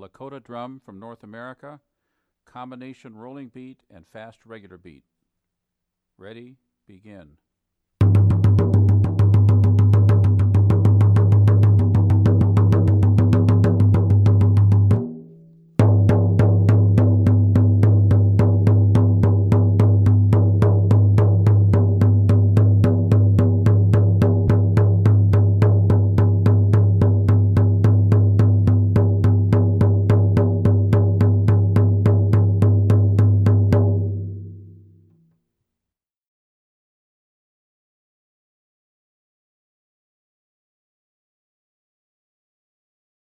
Lakota drum from North America, combination rolling beat, and fast regular beat. Ready, begin.